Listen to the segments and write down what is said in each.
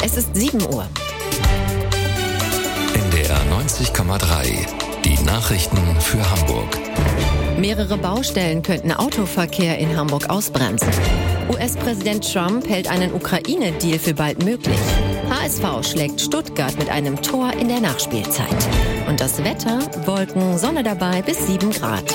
Es ist 7 Uhr. NDR 90,3. Die Nachrichten für Hamburg. Mehrere Baustellen könnten Autoverkehr in Hamburg ausbremsen. US-Präsident Trump hält einen Ukraine-Deal für bald möglich. HSV schlägt Stuttgart mit einem Tor in der Nachspielzeit. Und das Wetter, Wolken, Sonne dabei bis 7 Grad.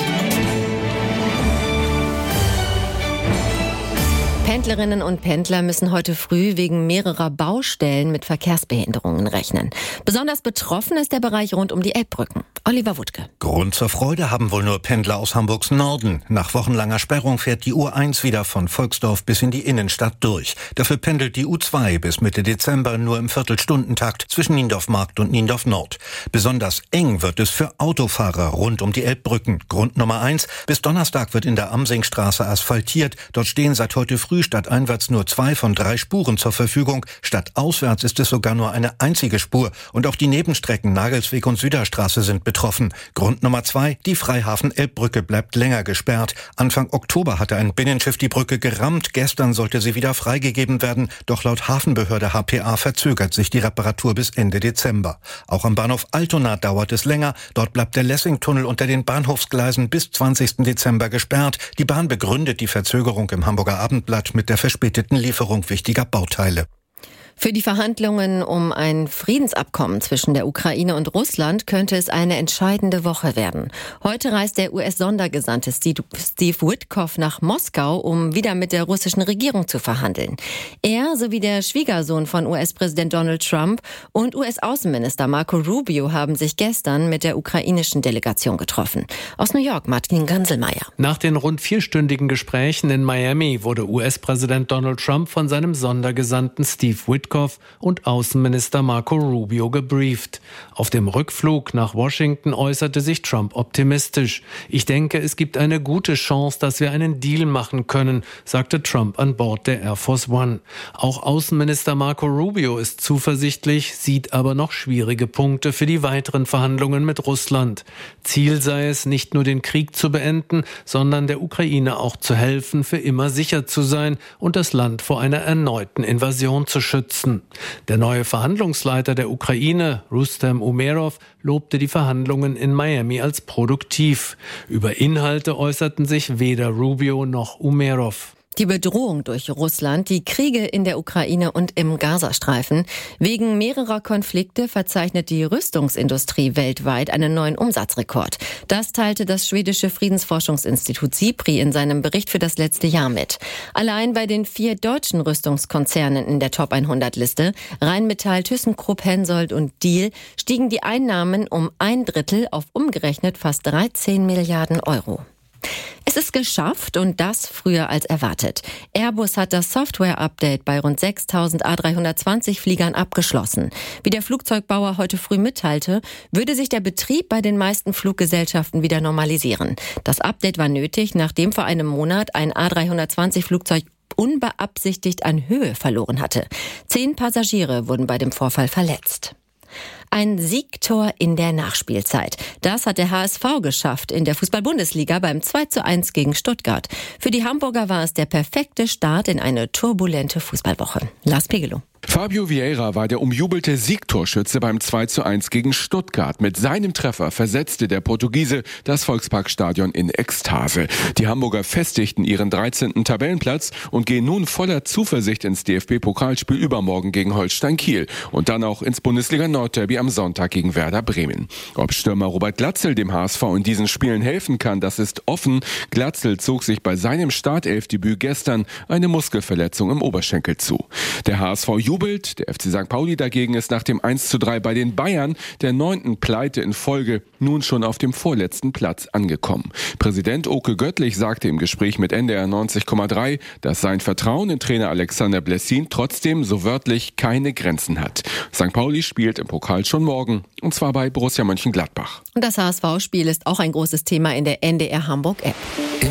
Pendlerinnen und Pendler müssen heute früh wegen mehrerer Baustellen mit Verkehrsbehinderungen rechnen. Besonders betroffen ist der Bereich rund um die Elbbrücken. Oliver Wuttke. Grund zur Freude haben wohl nur Pendler aus Hamburgs Norden. Nach wochenlanger Sperrung fährt die U1 wieder von Volksdorf bis in die Innenstadt durch. Dafür pendelt die U2 bis Mitte Dezember nur im Viertelstundentakt zwischen Niendorf Markt und Niendorf Nord. Besonders eng wird es für Autofahrer rund um die Elbbrücken. Grund Nummer 1: bis Donnerstag wird in der Amsingstraße asphaltiert. Dort stehen seit heute früh stadteinwärts nur 2 von 3 Spuren zur Verfügung. Stadtauswärts ist es sogar nur eine einzige Spur. Und auch die Nebenstrecken Nagelsweg und Süderstraße sind betroffen. Grund Nummer 2: die Freihafen-Elbbrücke bleibt länger gesperrt. Anfang Oktober hatte ein Binnenschiff die Brücke gerammt. Gestern sollte sie wieder freigegeben werden. Doch laut Hafenbehörde HPA verzögert sich die Reparatur bis Ende Dezember. Auch am Bahnhof Altona dauert es länger. Dort bleibt der Lessing-Tunnel unter den Bahnhofsgleisen bis 20. Dezember gesperrt. Die Bahn begründet die Verzögerung im Hamburger Abendblatt mit der verspäteten Lieferung wichtiger Bauteile. Für die Verhandlungen um ein Friedensabkommen zwischen der Ukraine und Russland könnte es eine entscheidende Woche werden. Heute reist der US-Sondergesandte Steve Witkoff nach Moskau, um wieder mit der russischen Regierung zu verhandeln. Er sowie der Schwiegersohn von US-Präsident Donald Trump und US-Außenminister Marco Rubio haben sich gestern mit der ukrainischen Delegation getroffen. Aus New York, Martin Ganselmeier. Nach den rund 4-stündigen Gesprächen in Miami wurde US-Präsident Donald Trump von seinem Sondergesandten Steve Witkoff und Außenminister Marco Rubio gebrieft. Auf dem Rückflug nach Washington äußerte sich Trump optimistisch. Ich denke, es gibt eine gute Chance, dass wir einen Deal machen können, sagte Trump an Bord der Air Force One. Auch Außenminister Marco Rubio ist zuversichtlich, sieht aber noch schwierige Punkte für die weiteren Verhandlungen mit Russland. Ziel sei es, nicht nur den Krieg zu beenden, sondern der Ukraine auch zu helfen, für immer sicher zu sein und das Land vor einer erneuten Invasion zu schützen. Der neue Verhandlungsleiter der Ukraine, Rustem Umerov, lobte die Verhandlungen in Miami als produktiv. Über Inhalte äußerten sich weder Rubio noch Umerov. Die Bedrohung durch Russland, die Kriege in der Ukraine und im Gazastreifen. Wegen mehrerer Konflikte verzeichnet die Rüstungsindustrie weltweit einen neuen Umsatzrekord. Das teilte das schwedische Friedensforschungsinstitut SIPRI in seinem Bericht für das letzte Jahr mit. Allein bei den 4 deutschen Rüstungskonzernen in der Top 100-Liste, Rheinmetall, ThyssenKrupp, Hensoldt und Diehl, stiegen die Einnahmen um 1/3 auf umgerechnet fast 13 Milliarden Euro. Es ist geschafft und das früher als erwartet. Airbus hat das Software-Update bei rund 6.000 A320-Fliegern abgeschlossen. Wie der Flugzeugbauer heute früh mitteilte, würde sich der Betrieb bei den meisten Fluggesellschaften wieder normalisieren. Das Update war nötig, nachdem vor einem Monat ein A320-Flugzeug unbeabsichtigt an Höhe verloren hatte. 10 Passagiere wurden bei dem Vorfall verletzt. Ein Siegtor in der Nachspielzeit. Das hat der HSV geschafft in der Fußball-Bundesliga beim 2:1 gegen Stuttgart. Für die Hamburger war es der perfekte Start in eine turbulente Fußballwoche. Lars Pegelow. Fabio Vieira war der umjubelte Siegtorschütze beim 2:1 gegen Stuttgart. Mit seinem Treffer versetzte der Portugiese das Volksparkstadion in Ekstase. Die Hamburger festigten ihren 13. Tabellenplatz und gehen nun voller Zuversicht ins DFB-Pokalspiel übermorgen gegen Holstein Kiel und dann auch ins Bundesliga-Nordderby am Sonntag gegen Werder Bremen. Ob Stürmer Robert Glatzel dem HSV in diesen Spielen helfen kann, das ist offen. Glatzel zog sich bei seinem Startelfdebüt gestern eine Muskelverletzung im Oberschenkel zu. Der HSV jubelt, der FC St. Pauli dagegen ist nach dem 1:3 bei den Bayern, der 9. Pleite in Folge, nun schon auf dem vorletzten Platz angekommen. Präsident Oke Göttlich sagte im Gespräch mit NDR 90,3, dass sein Vertrauen in Trainer Alexander Blessin trotzdem so wörtlich keine Grenzen hat. St. Pauli spielt im Pokal schon morgen, und zwar bei Borussia Mönchengladbach. Und das HSV-Spiel ist auch ein großes Thema in der NDR Hamburg-App.